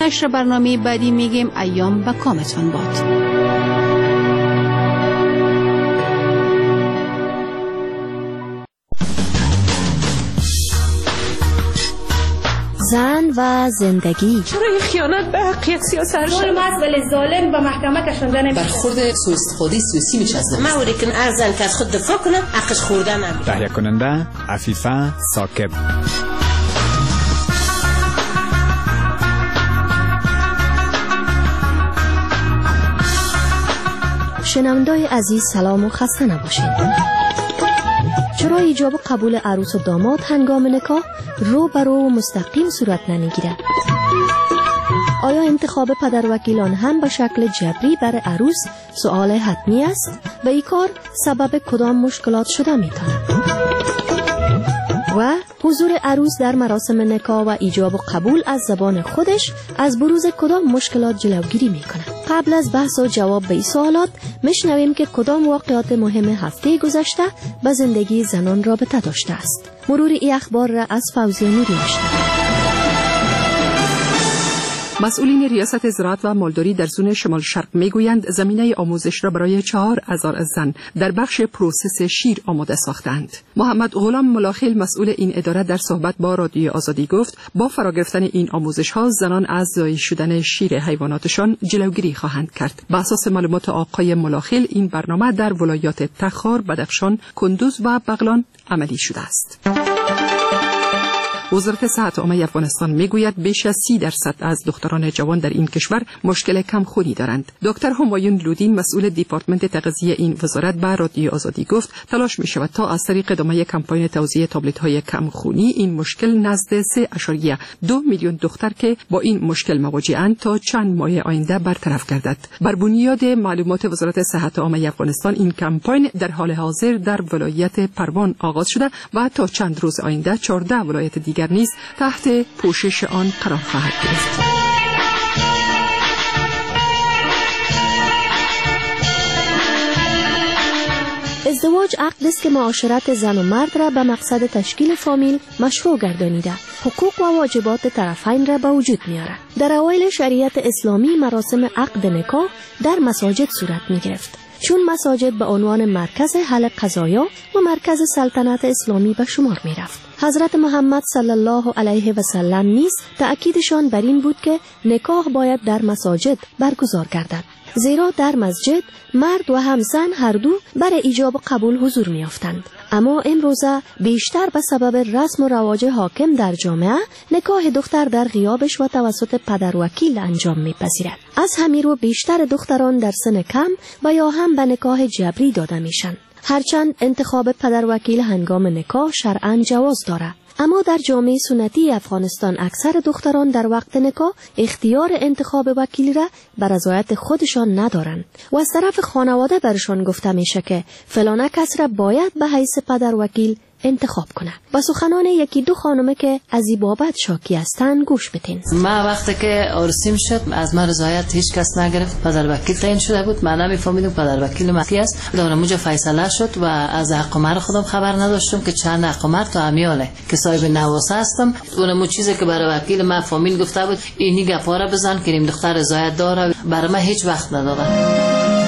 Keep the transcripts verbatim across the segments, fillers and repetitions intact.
نشر برنامه بعدی میگیم ایام به کامتان باد. زن و زندگی. چرا این خیانت به حق یک سیاست شد؟ ظلم ولی ظالم به محکمه کشانده نمیشه. برخورد سوء استفاده سیاسی میشه از ما اوری که ارزن که از خود دفاع کنه حقش خورده نمیشه. تهیه کننده عفیفه ثاقب. شنوندای عزیز سلام و خسته نباشید. چرا ایجاب و قبول عروس و داماد هنگام نکاح رو برو و مستقیم صورت نمیگیره؟ آیا انتخاب پدر وکیلان هم به شکل جبری برای عروس سوال حتمی است و این کار سبب کدام مشکلات شده میتونه؟ و حضور عروس در مراسم نکاح و ایجاب و قبول از زبان خودش از بروز کدام مشکلات جلوگیری میکنه؟ قبل از بحث و جواب به این سوالات میشنویم که کدام واقعات مهم هفته گذشته به زندگی زنان رابطه داشته است. مرور این اخبار را از فوزیه نوری میشنویم. مسئولین ریاست زراعت و مالداری در زون شمال شرق میگویند زمینه آموزش را برای چهار هزار زن در بخش پروسس شیر آماده ساختند. محمد غلام ملاخیل مسئول این اداره در صحبت با رادیو آزادی گفت با فرا گرفتن این آموزش ها زنان از ضایع شدن شیر حیواناتشان جلوگیری خواهند کرد. بر اساس معلومات آقای ملاخیل این برنامه در ولایات تخار، بدخشان، کندوز و بغلان عملی شده است. وزارت صحت عامه افغانستان میگوید بیش از سی درصد از دختران جوان در این کشور مشکل کمخونی دارند. دکتر همایون لودین مسئول دیپارتمنت تغذیه این وزارت به رادیو آزادی گفت تلاش می شود تا از طریق ادامه کمپاین توزیع تابلت های کمخونی این مشکل نزد سه اشاریه دو میلیون دختر که با این مشکل مواجه‌اند تا چند ماه آینده برطرف گردد. بر بنیاد معلومات وزارت صحت عامه افغانستان این کمپاین در حال حاضر در ولایت پروان آغاز شده و تا چند روز آینده چهارده ولایت دیگر نیز تحت پوشش آن قرار خواهد گرفت. ازدواج عقد است که معاشرت زن و مرد را به مقصد تشکیل فامیل مشروع گردانیده، حقوق و واجبات طرفین را به وجود میاره. در اوایل شریعت اسلامی مراسم عقد نکاح در مساجد صورت می گرفت، چون مساجد به عنوان مرکز حل قضایا و مرکز سلطنت اسلامی به شمار می رفت. حضرت محمد صلی الله علیه و سلم نیز تأکیدشان بر این بود که نکاح باید در مساجد برگزار گردد، زیرا در مسجد مرد و هم زن هر دو برای ایجاب و قبول حضور می یافتند. اما امروزه بیشتر به سبب رسم و رواج حاکم در جامعه نکاح دختر در غیابش و توسط پدر وکیل انجام می پذیرد. از همین رو بیشتر دختران در سن کم و یا هم به نکاح جبری داده میشن. هرچند انتخاب پدر وکیل هنگام نکاح شرعاً جواز دارد، اما در جامعه سنتی افغانستان اکثر دختران در وقت نکاح اختیار انتخاب وکیل را بر رضایت خودشان ندارند و از طرف خانواده برشان گفته میشه که فلانه کس را باید به حیث پدر وکیل انتخاب کنه. با سخنان یکی دو خانمه که از این بابت شاکی هستند گوش بدین. ما وقتی که عروسیم شد از من رضایت هیچ کس نگرفت، پدر وکیل تعیین شده بود، من نمیفهمیدم پدر وکیل من کی است. دارم اونجا فیصله شد و از حق مر خودم خبر نداشتم که چند حق مر تو امیاله که صاحب نواسه هستم. اونم چیزی که برای وکیل من فامیل گفته بود اینی گپاره بزن که این دختر رضایت داره، برای من هیچ وقت نداره.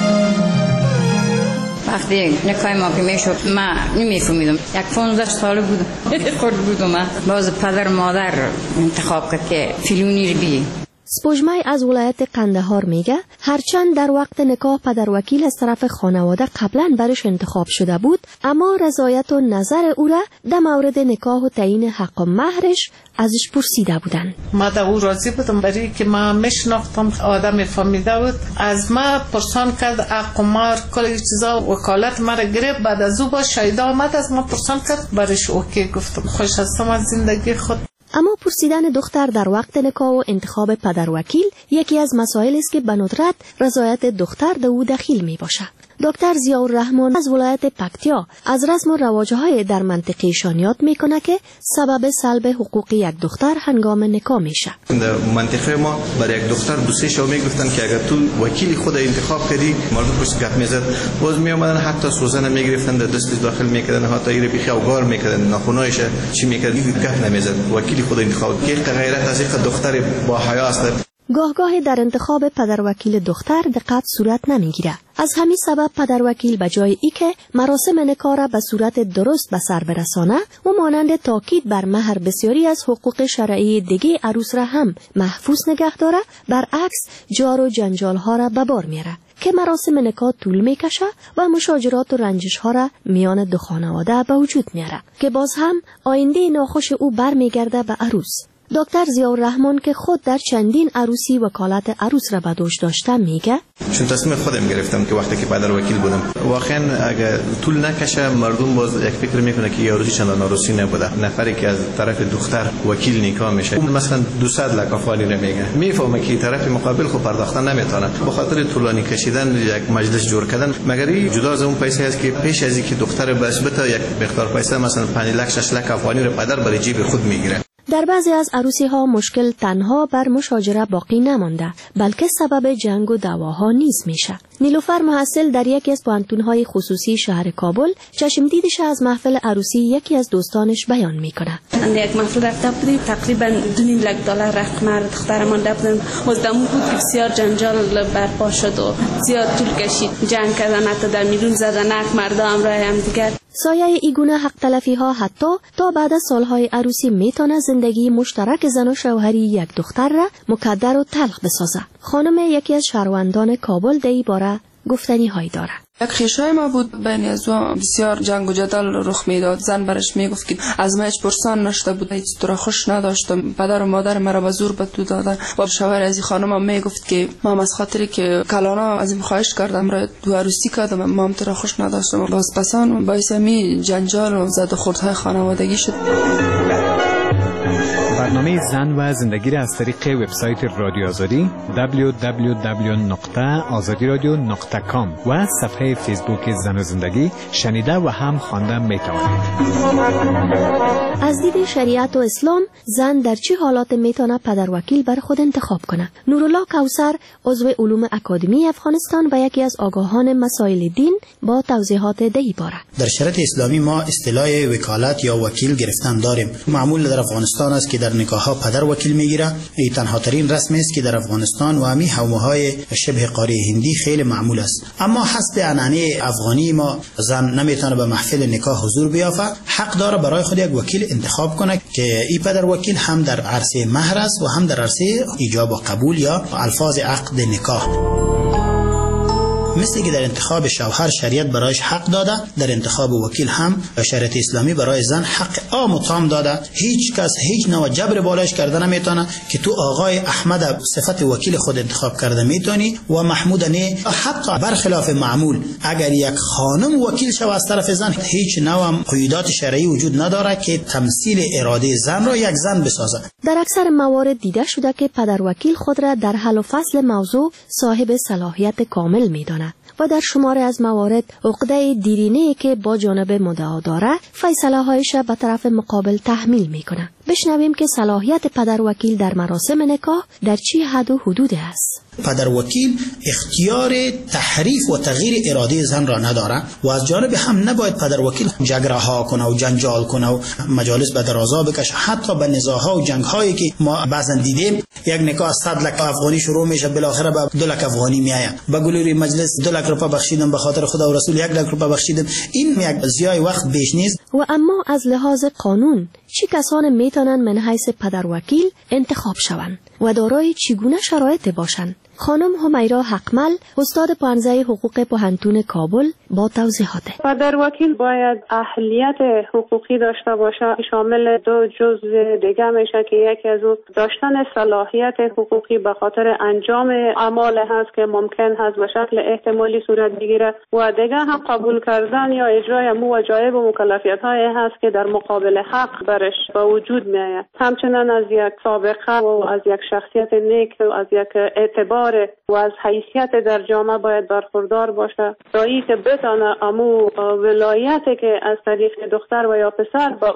وقتی نکاح ما که میشد من نمیفهمیدم، یک پانزده ساله بودم خود بودم من باز پدر مادر انتخاب کرد که فیلونی بی. سپوجمای از ولایت قندهار میگه هرچند در وقت نکاح پدر وکیل از طرف خانواده قبلا برش انتخاب شده بود، اما رضایت و نظر او را در مورد نکاح و تعیین حق و مهرش ازش پرسیده بودن. ما در او راضی بودم، برای که ما میشناختم، آدم فهمیده بود، از ما پرسان کرد حق و مهر کلی چیزا، وکالت مرا گرفت. بعد از او با شایده آمد از ما پرسان کرد، برش اوکی گفتم خوش هستم از زندگی خود. اما پرسیدن دختر در وقت نکاح و انتخاب پدر وکیل یکی از مسائل است که به ندرت رضایت دختر در او دخیل می باشد. دکتر ضیاءالرحمن از ولایت پکتیا از رسم و رواج‌های در منطقه‌شان یاد میکنه که سبب سلب حقوق یک دختر هنگام نکاح میشه. در منطقه ما برای یک دختر دو سه شو میگفتن که اگر تو وکیل خود انتخاب کردی مردم پشت گپ میزد، باز می اومدن حتی سوزن میگرفتن در دست داخل میکردن، حتی ایره بیخی اوگار میکردن، ناخونایش چی میکردن گپ نمیزد. وکیل خود انتخاب که غیرت از یک دختر با حیا است. گاه در انتخاب پدروکیل دختر دقت صورت نمیگیره. از همین سبب پدروکیل به جای ای که مراسم نکاح را به صورت درست به سر برسانه و مانند تاکید بر مهر بسیاری از حقوق شرعی دیگه عروس را هم محفوظ نگه داره، برعکس جار و جنجال ها را به بار میاره که مراسم نکاح طول میکشه و مشاجرات و رنجش ها را میان دو خانواده به وجود میاره که باز هم آینده ناخوش او برمیگرده به عروس. دکتر ضیاءالرحمن که خود در چندین عروسی وکالت عروس را به دوش داشته میگه چون تصمیم خودم گرفتم که وقتی که پدر وکیل بودم واقعا اگه طول نکشه مردم باز یک فکر میکنه که یه عروسی چندان عروسی نبوده. نفری که از طرف دختر وکیل نکاح میشه اون مثلا دویست لک افغانی رو میگه، میفهمه که طرف مقابل خود پرداختن نمیتونه به خاطر طولانی کشیدن یک مجلس جور کردن، مگر جدا از اون پیسه است که پیش از اینکه دختر بسبت یک مقدار پیسه مثلا پنج لک شش لک افغانی رو پدر برای جیب خود میگیره. در بعضی از عروسی ها مشکل تنها بر مشاجره باقی نمانده بلکه سبب جنگ و دعواها نیز میشه. نیلوفر محصل در یکی از پانتون‌های خصوصی شهر کابل چشم دیدش از محفل عروسی یکی از دوستانش بیان میکنه. اند یک محفل رفته بودیم تقریبا دو نیم لک دلار رقم مر دختر مانده بودن. مزدمون بود که بسیار جنجال برپا شد و زیاد طول کشید، جنگ کردن، حتی در میدون زدن اخ مردم را هم دیگر. سایه ایگونه حق تلفی ها حتی تا بعد از سالهای عروسی میتونه زندگی مشترک زن و شوهری یک دختر را مکدر و تلخ بسازه. خانم یکی از شهروندان کابل در این باره گفتنی هایی داره. یک خیشای ما بود بین از دو بسیار جنگ و جدل رخ میداد. زن برش میگفت که از ما هیچ پرسان نشده بود، هیچ طور خوش نداشتم، پدر و مادر مرا به زور به تو دادن. و شوهر از این خانم هم میگفت که ما از خاطری که کلانا از این خواهش کردم را دو عروسی کردم، ما هم طور خوش نداشتم. باز پسان باعث می جنجال و زد و خوردهای خانوادگی شد. برنامه زن و زندگی را از طریق وبسایت رادیو آزادی دبلیو دبلیو دبلیو نقطه آزادی رادیو نقطه کام و صفحه فیسبوک زن و زندگی شنیده و هم خوانده میتوانید. از دید شریعت و اسلام زن در چه حالات میتونه پدروکیل بر خود انتخاب کنه؟ نورالله کوثر عضو علوم اکادمی افغانستان و یکی از آگاهان مسائل دین با توضیحات دهی باره. در شریعت اسلامی ما اصطلاح وکالت یا وکیل گرفتن داریم. معمول در افغانستان است که در نکاح ها پدر وکیل میگیره. این تنها ترین رسم است که در افغانستان و همین حومه‌های شبه قاره هندی خیلی معمول است. اما حسب عنعنه افغانی ما زن نمیتونه به محفل نکاح حضور بیافته، حق داره برای خود یک وکیل انتخاب کنه که این پدر وکیل هم در عرصه مهر است و هم در عرصه ایجاب و قبول یا الفاظ عقد نکاح. مثل که در انتخاب شوهر شریعت برایش حق داده، در انتخاب وکیل هم شریعت اسلامی برای زن حق عام و تام داده. هیچ کس هیچ نوع جبر بالایش کرده نمیتونه که تو آقای احمد صفت وکیل خود انتخاب کرده میتونی و محمود نه. حتی برخلاف معمول اگر یک خانم وکیل شود از طرف زن هیچ نوع قیودات شرعی وجود نداره که تمثیل اراده زن را یک زن بسازه. در اکثر موارد دیده شده که پدر وکیل خود را در حل و فصل موضوع صاحب صلاحیت کامل میداند و در شماره از موارد عقده دیرینه‌ای که با جانب مدعا داره فیصله هایش به طرف مقابل تحمیل میکنه. بشنویم که صلاحیت پدر وکیل در مراسم نکاح در چه حد و حدود است. پدر وکیل اختیار تحریف و تغییر اراده زن را نداره و از جانب هم نباید پدر وکیل جگره ها کنه و جنجال کنه و مجالس به درازا بکشه. حتی به نزاعها و جنگ هایی که ما بعضا دیدیم یک نکاح از صد لک افغانی شروع میشه بالاخره به دو لک افغانی میآید. به گلوری مجلس دو لک روپیه بخشیدم به خاطر خدا و رسول یک لک روپیه بخشیدم. این یک ضیاع وقت بیش نیست. و اما از لحاظ قانون چه کسان میتونن من حیث پدر وکیل انتخاب شوند و دارای چگونه شرایط باشند؟ خانم همیرا حقمل استاد پانزده حقوق پوهنتون کابل با توضیحات. پدر وکیل باید اهلیت حقوقی داشته باشه، شامل دو جزء دیگه میشه که یکی از اون داشتن صلاحیت حقوقی به خاطر انجام اعمال هست که ممکن هست به شکل احتمالی صورت بگیره و دیگه هم قبول کردن یا اجرای مو وجایب و مکلفیت های هست که در مقابل حق برش به وجود میآید. همچنین از یک سابقه و از یک شخصیت نیک و از یک اعتبار و از حیثیت در جامعه باید برخوردار باشه تا ای که بتانه امو ولایتی که از طریق دختر و یا پسر با او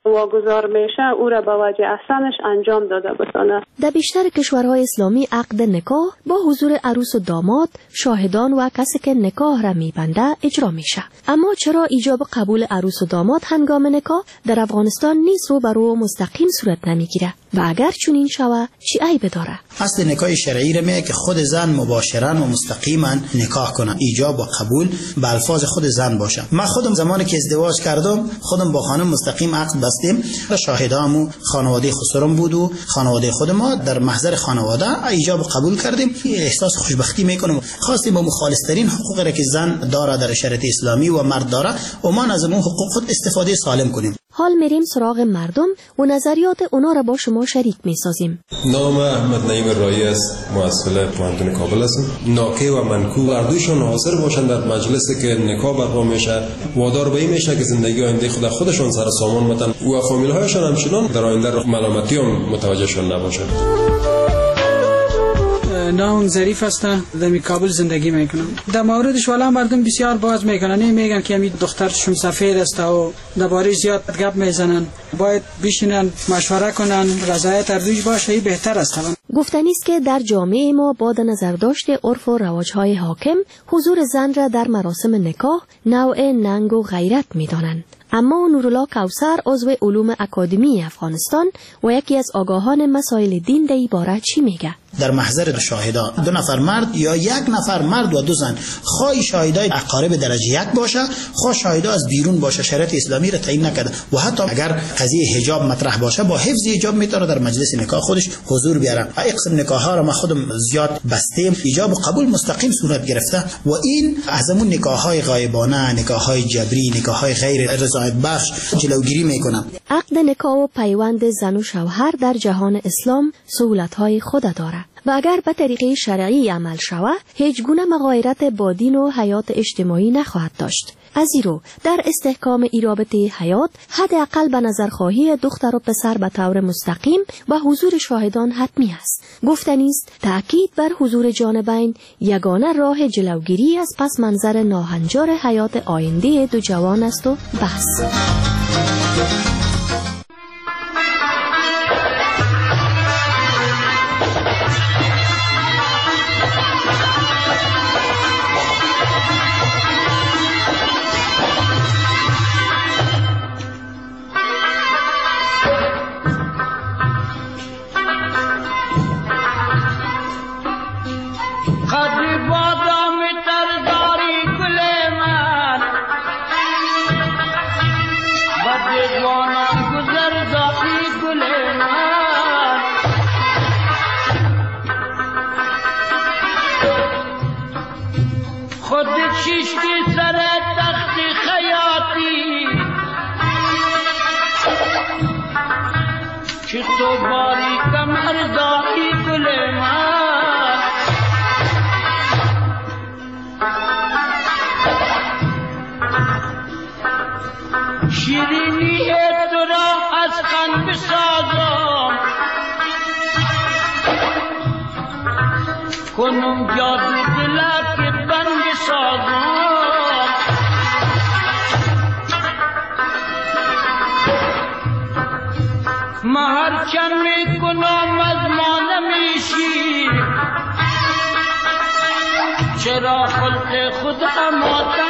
واگذار میشه او را به وجه احسنش انجام داده بتانه. در بیشتر کشورهای اسلامی عقد نکاح با حضور عروس و داماد، شاهدان و کسی که نکاح را میبنده اجرا میشه. اما چرا ایجاب قبول عروس و داماد هنگام نکاح در افغانستان نیز رو بر رو مستقیم صورت نمیگیره و اگر چنین شود چی عیب داره؟ اصل نکاح شرعی را میگه که خود زن مباشرا و مستقیما نکاح کنه، ایجاب و قبول به الفاظ خود زن باشه. من خودم زمانی که ازدواج کردم خودم با خانم مستقیم عقد بستیم و شاهدامو خانواده خسرم بود و خانواده خود ما در محضر خانواده ایجاب و قبول کردیم. احساس خوشبختی میکنم. خواستیم با مخالصترین حقوقی را که زن داره در شریعت اسلامی و مرد داره و ما از اون حقوق خود استفاده سالم کنیم. حال میریم سراغ مردم و نظریات اونا را با شما شریک میسازیم. نام احمد نعیم رایی است، مؤسسه پوهنتون کابل هستم. ناکه و منکو هر دویشون حاضر باشن در مجلسی که نکاح برپا میشه، وادار به این میشه که زندگی آینده خود خودشون سر سامان متن و فامیل هایشون همچنان در آینده ملامتی هم متوجهشون نباشن. نام ظریف هستم، در کابل زندگی میکنم. در موردش والا مردم بسیار باز میکنن، میگن که همین دخترشون سفید است و درباره زیاد گپ میزنن. باید بشینن مشوره کنن، رضایت اردوش باشه، این بهتر است. گفتنی است که در جامعه ما با نظر داشت عرف و رواج‌های حاکم حضور زن را در مراسم نکاح نوع ننگ و غیرت میدانند. اما نورالله کوثر عضو علوم اکادمی افغانستان و یکی از آگاهان مسائل دین در این باره چی میگه؟ در محضر شاهدان دو نفر مرد یا یک نفر مرد و دو زن، خواه شاهدای اقارب درجه یک باشه، خواه شاهدا از بیرون باشه، شریعت اسلامی را تعیین نکرده و حتی اگر قضیه حجاب مطرح باشه با حفظ حجاب میتونه در مجلس نکاح خودش حضور بیاره. اقسم نکاح ها را ما خودم زیاد بستیم، ایجاب و قبول مستقیم صورت گرفته و این از همون نکاح های غایبانه، نکاح های جبری، نکاح های غیر رضایت بخش جلوگیری میکنن. عقد نکاح و پیوند زن و شوهر در جهان اسلام سهولت های خود داره و اگر به طریقه شرعی عمل شود هیچ گونه مغایرت با دین و حیات اجتماعی نخواهد داشت. از ایرو در استحکام ای رابطه حیات حداقل به نظر خواهی دختر و پسر به طور مستقیم و حضور شاهدان حتمی است. گفتنی است تأکید بر حضور جانبین یگانه راه جلوگیری از پس منظر ناهنجار حیات آینده دو جوان است و بس. شیشتی سر تخت خیاطی که تو باری کمر داری گل من شیرینی تو را از خن بسازم کنم جادو دلا که بند سازم مهر چند می کنم از ما نمیشی چرا خلق خدا ماتا